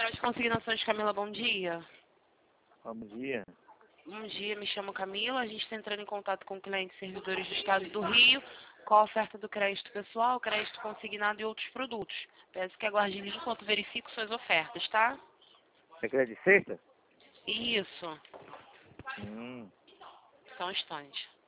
Crédito Consignações, Camila, bom dia. Bom dia. Bom dia, me chamo Camila. A gente está entrando em contato com clientes servidores do Estado do Rio com a oferta do crédito pessoal, crédito consignado e outros produtos. Peço que aguarde em linha enquanto verifico suas ofertas, tá? Você quer de sexta? Isso. Hum. Só um instante.